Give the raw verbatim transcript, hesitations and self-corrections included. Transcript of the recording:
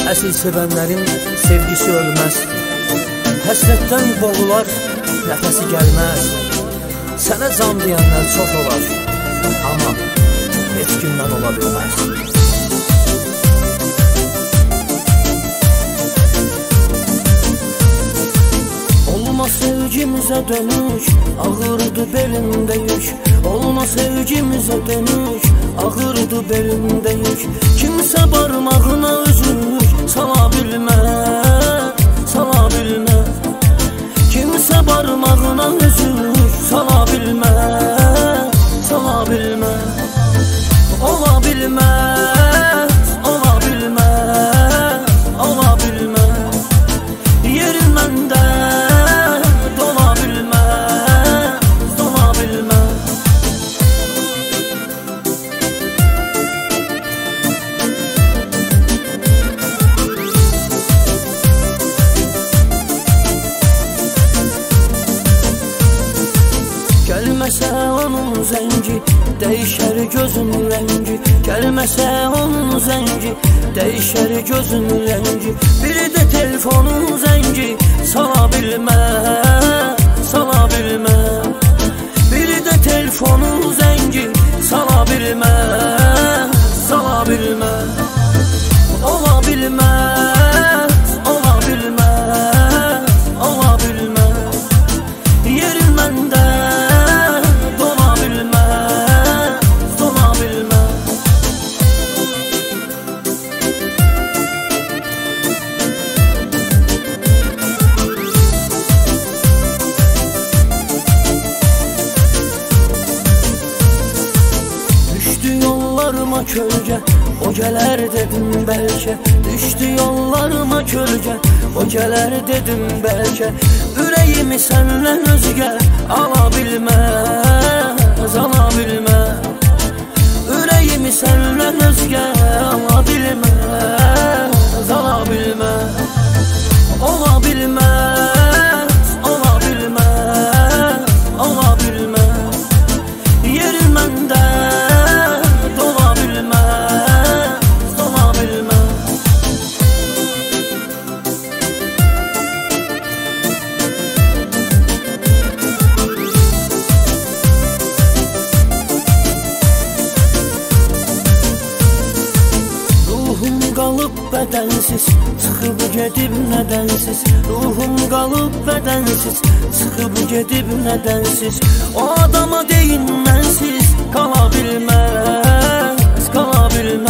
Əsl sevənlərin sevgisi ölməz. Həsrətdən boğular, nəfəsi gəlməz. Sənə can deyənlər çox olar, amma heç gündən ola bilməz. Olma sevgimizə dönüş, ağırdı belində yük. Olma sevgimizə dönüş, ağırdı belində yük. Kimsə barmağına üzük sala bilməz, sala bilməz. Kimsə barmağına üzük sala bilməz, sala bilməz. Ola bilməz, ola bilməz, ola bilməz. Yerim məndə dola bilməz, dola bilməz. Gəlməsə onun zəngi, dəyişər gözün rəngi. Gəlməsə onun zəngi, dəyişər gözün rəngi. Biri də telefonun zəngi, sala bilməz, sala bilməz. Biri də telefonun zəngi, sala bilməz, sala bilməz. Ola bilməz, ola bilməz, ola bilməz. Yerim məndə dola bilməz, dola bilməz. Düşdü yollarıma kölgə, o gələr dedim bəlkə. Düşdü yollarıma kölgə, o gələr dedim bəlkə. Ürəyimi səndən özgə ala bilməz, ala bilməz. Ürəyimi səndən özgə ala bilməz, ala bilməz. Ola bilməz, ola bilməz, ola bilməz. Yerim məndə dola bilməz, dola bilməz. Ruhum qalıb bədənsiz, çıxıb gedib nədənsiz. Ruhum qalıb bədənsiz, çıxıb gedib nədənsiz. O adama deyin mənsiz qala bilməz, qala bilməz.